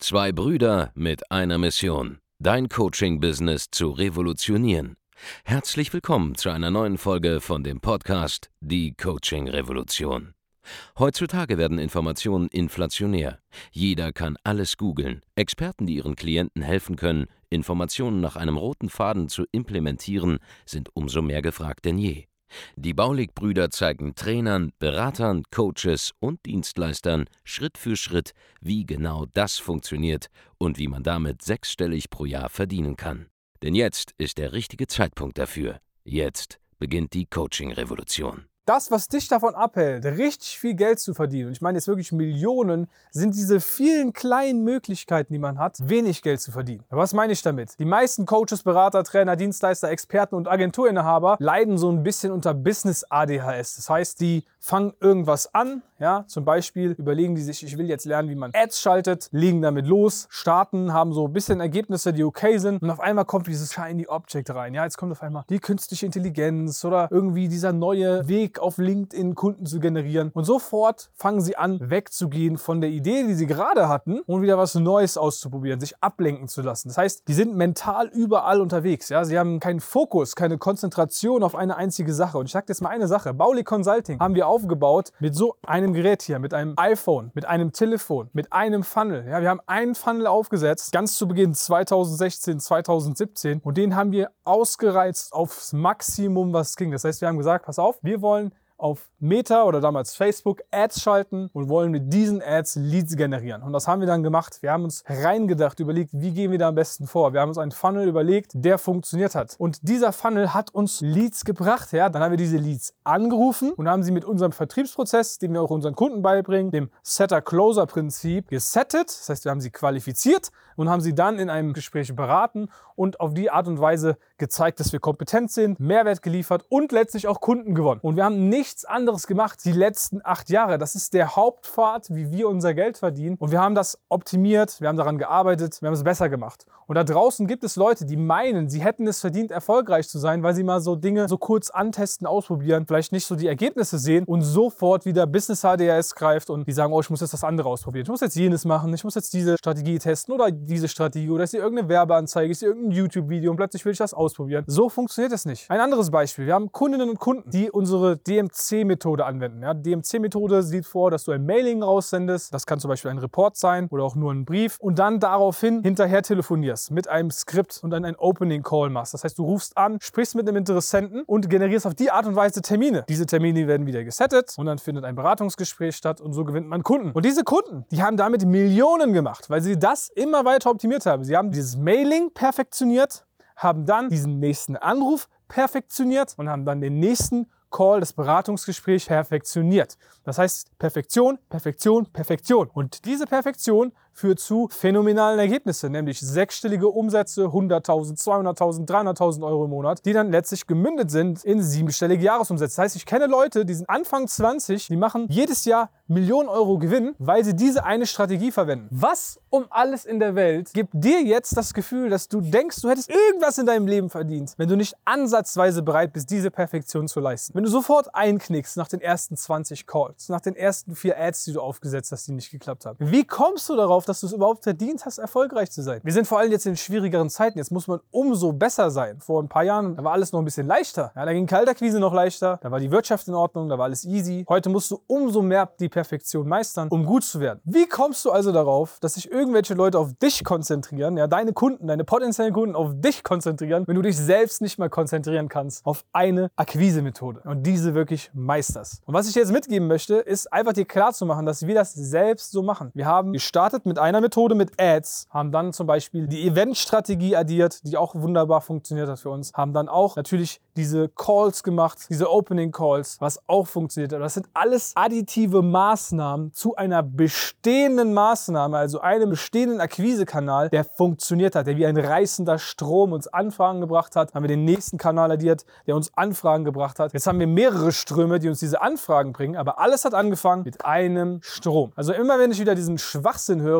Zwei Brüder mit einer Mission, dein Coaching-Business zu revolutionieren. Herzlich willkommen zu einer neuen Folge von dem Podcast Die Coaching-Revolution. Heutzutage werden Informationen inflationär. Jeder kann alles googeln. Experten, die ihren Klienten helfen können, Informationen nach einem roten Faden zu implementieren, sind umso mehr gefragt denn je. Die Baulig-Brüder zeigen Trainern, Beratern, Coaches und Dienstleistern Schritt für Schritt, wie genau das funktioniert und wie man damit sechsstellig pro Jahr verdienen kann. Denn jetzt ist der richtige Zeitpunkt dafür. Jetzt beginnt die Coaching-Revolution. Das, was dich davon abhält, richtig viel Geld zu verdienen, und ich meine jetzt wirklich Millionen, sind diese vielen kleinen Möglichkeiten, die man hat, wenig Geld zu verdienen. Was meine ich damit? Die meisten Coaches, Berater, Trainer, Dienstleister, Experten und Agenturinhaber leiden so ein bisschen unter Business-ADHS. Das heißt, die fangen irgendwas an, ja, zum Beispiel überlegen die sich, ich will jetzt lernen, wie man Ads schaltet, legen damit los, starten, haben so ein bisschen Ergebnisse, die okay sind, und auf einmal kommt dieses Shiny Object rein. Ja, jetzt kommt auf einmal die künstliche Intelligenz oder irgendwie dieser neue Weg auf LinkedIn Kunden zu generieren. Und sofort fangen sie an, wegzugehen von der Idee, die sie gerade hatten, und wieder was Neues auszuprobieren, sich ablenken zu lassen. Das heißt, die sind mental überall unterwegs. Ja? Sie haben keinen Fokus, keine Konzentration auf eine einzige Sache. Und ich sage jetzt mal eine Sache. Baulig Consulting haben wir aufgebaut mit so einem Gerät hier, mit einem iPhone, mit einem Telefon, mit einem Funnel. Ja? Wir haben einen Funnel aufgesetzt, ganz zu Beginn 2016, 2017, und den haben wir ausgereizt aufs Maximum, was ging. Das heißt, wir haben gesagt, pass auf, wir wollen auf Meta oder damals Facebook Ads schalten und wollen mit diesen Ads Leads generieren. Und das haben wir dann gemacht. Wir haben uns reingedacht, überlegt, wie gehen wir da am besten vor. Wir haben uns einen Funnel überlegt, der funktioniert hat. Und dieser Funnel hat uns Leads gebracht. Ja? Dann haben wir diese Leads angerufen und haben sie mit unserem Vertriebsprozess, den wir auch unseren Kunden beibringen, dem Setter-Closer-Prinzip gesettet. Das heißt, wir haben sie qualifiziert und haben sie dann in einem Gespräch beraten und auf die Art und Weise gezeigt, dass wir kompetent sind, Mehrwert geliefert und letztlich auch Kunden gewonnen. Und wir haben nichts anderes gemacht die letzten 8 Jahre. Das ist der Hauptpfad, wie wir unser Geld verdienen. Und wir haben das optimiert, wir haben daran gearbeitet, wir haben es besser gemacht. Und da draußen gibt es Leute, die meinen, sie hätten es verdient, erfolgreich zu sein, weil sie mal so Dinge so kurz antesten, ausprobieren, vielleicht nicht so die Ergebnisse sehen und sofort wieder Business HDS greift und die sagen, oh, ich muss jetzt das andere ausprobieren. Ich muss jetzt jenes machen, ich muss jetzt diese Strategie testen oder diese Strategie oder ist hier irgendeine Werbeanzeige, ist hier irgendein YouTube-Video und plötzlich will ich das ausprobieren. So funktioniert es nicht. Ein anderes Beispiel. Wir haben Kundinnen und Kunden, die unsere DMC-Methode anwenden. Ja, die DMC-Methode sieht vor, dass du ein Mailing raussendest. Das kann zum Beispiel ein Report sein oder auch nur ein Brief und dann daraufhin hinterher telefonierst mit einem Skript und dann einen Opening Call machst. Das heißt, du rufst an, sprichst mit einem Interessenten und generierst auf die Art und Weise Termine. Diese Termine werden wieder gesettet und dann findet ein Beratungsgespräch statt und so gewinnt man Kunden. Und diese Kunden, die haben damit Millionen gemacht, weil sie das immer weiter optimiert haben. Sie haben dieses Mailing perfektioniert, haben dann diesen nächsten Anruf perfektioniert und haben dann den nächsten Call, das Beratungsgespräch perfektioniert. Das heißt Perfektion, Perfektion, Perfektion. Und diese Perfektion führt zu phänomenalen Ergebnissen, nämlich sechsstellige Umsätze, 100.000, 200.000, 300.000 Euro im Monat, die dann letztlich gemündet sind in siebenstellige Jahresumsätze. Das heißt, ich kenne Leute, die sind Anfang 20, die machen jedes Jahr Millionen Euro Gewinn, weil sie diese eine Strategie verwenden. Was um alles in der Welt gibt dir jetzt das Gefühl, dass du denkst, du hättest irgendwas in deinem Leben verdient, wenn du nicht ansatzweise bereit bist, diese Perfektion zu leisten? Wenn du sofort einknickst nach den ersten 20 Calls, nach den ersten 4 Ads, die du aufgesetzt hast, die nicht geklappt haben. Wie kommst du darauf, dass du es überhaupt verdient hast, erfolgreich zu sein? Wir sind vor allem jetzt in schwierigeren Zeiten. Jetzt muss man umso besser sein. Vor ein paar Jahren, da war alles noch ein bisschen leichter. Ja, da ging Kaltakquise noch leichter, da war die Wirtschaft in Ordnung, da war alles easy. Heute musst du umso mehr die Perfektion meistern, um gut zu werden. Wie kommst du also darauf, dass sich irgendwelche Leute auf dich konzentrieren, ja, deine Kunden, deine potenziellen Kunden auf dich konzentrieren, wenn du dich selbst nicht mal konzentrieren kannst auf eine Akquise-Methode und diese wirklich meisterst? Und was ich dir jetzt mitgeben möchte, ist einfach dir klar zu machen, dass wir das selbst so machen. Wir haben gestartet mit einer Methode mit Ads, haben dann zum Beispiel die Event-Strategie addiert, die auch wunderbar funktioniert hat für uns, haben dann auch natürlich diese Calls gemacht, diese Opening Calls, was auch funktioniert hat. Das sind alles additive Maßnahmen zu einer bestehenden Maßnahme, also einem bestehenden Akquisekanal, der funktioniert hat, der wie ein reißender Strom uns Anfragen gebracht hat. Haben wir den nächsten Kanal addiert, der uns Anfragen gebracht hat. Jetzt haben wir mehrere Ströme, die uns diese Anfragen bringen, aber alles hat angefangen mit einem Strom. Also immer wenn ich wieder diesen Schwachsinn höre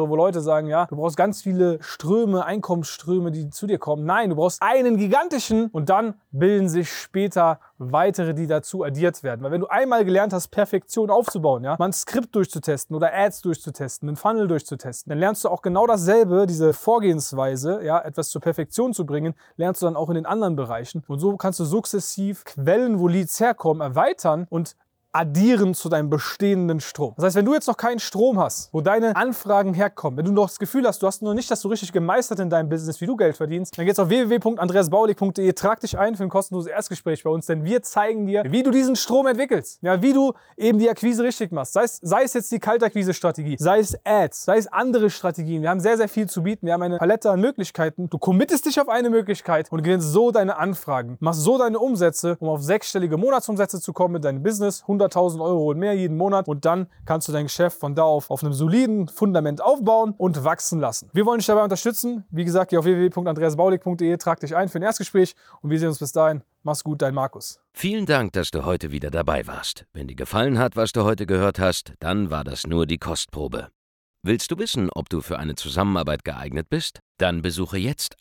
höre, wo Leute sagen, ja, du brauchst ganz viele Ströme, Einkommensströme, die zu dir kommen. Nein, du brauchst einen gigantischen und dann bilden sich später weitere, die dazu addiert werden. Weil wenn du einmal gelernt hast, Perfektion aufzubauen, ja, mal ein Skript durchzutesten oder Ads durchzutesten, einen Funnel durchzutesten, dann lernst du auch genau dasselbe, diese Vorgehensweise, ja, etwas zur Perfektion zu bringen, lernst du dann auch in den anderen Bereichen. Und so kannst du sukzessiv Quellen, wo Leads herkommen, erweitern und addieren zu deinem bestehenden Strom. Das heißt, wenn du jetzt noch keinen Strom hast, wo deine Anfragen herkommen, wenn du noch das Gefühl hast, du hast noch nicht das so richtig gemeistert in deinem Business, wie du Geld verdienst, dann geht's auf www.andreasbaulig.de, trag dich ein für ein kostenloses Erstgespräch bei uns, denn wir zeigen dir, wie du diesen Strom entwickelst. Ja, wie du eben die Akquise richtig machst. Sei es jetzt die Kaltakquise-Strategie, sei es Ads, sei es andere Strategien. Wir haben sehr, sehr viel zu bieten. Wir haben eine Palette an Möglichkeiten. Du committest dich auf eine Möglichkeit und gewinnst so deine Anfragen, machst so deine Umsätze, um auf 6-stellige Monatsumsätze zu kommen mit deinem Business, 100.000 Euro und mehr jeden Monat, und dann kannst du dein Geschäft von da auf einem soliden Fundament aufbauen und wachsen lassen. Wir wollen dich dabei unterstützen. Wie gesagt, geh auf www.andreasbaulig.de, trag dich ein für ein Erstgespräch und wir sehen uns bis dahin. Mach's gut, dein Markus. Vielen Dank, dass du heute wieder dabei warst. Wenn dir gefallen hat, was du heute gehört hast, dann war das nur die Kostprobe. Willst du wissen, ob du für eine Zusammenarbeit geeignet bist? Dann besuche jetzt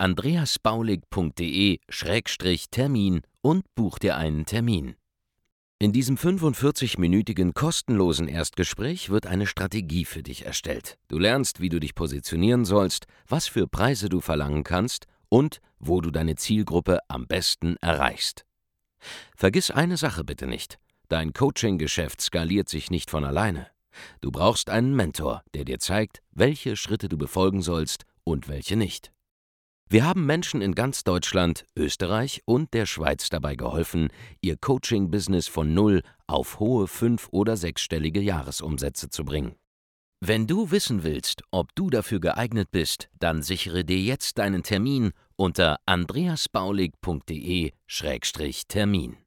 andreasbaulig.de/Termin und buch dir einen Termin. In diesem 45-minütigen kostenlosen Erstgespräch wird eine Strategie für dich erstellt. Du lernst, wie du dich positionieren sollst, was für Preise du verlangen kannst und wo du deine Zielgruppe am besten erreichst. Vergiss eine Sache bitte nicht: Dein Coaching-Geschäft skaliert sich nicht von alleine. Du brauchst einen Mentor, der dir zeigt, welche Schritte du befolgen sollst und welche nicht. Wir haben Menschen in ganz Deutschland, Österreich und der Schweiz dabei geholfen, ihr Coaching-Business von 0 auf hohe 5- oder 6-stellige Jahresumsätze zu bringen. Wenn du wissen willst, ob du dafür geeignet bist, dann sichere dir jetzt deinen Termin unter andreasbaulig.de/Termin.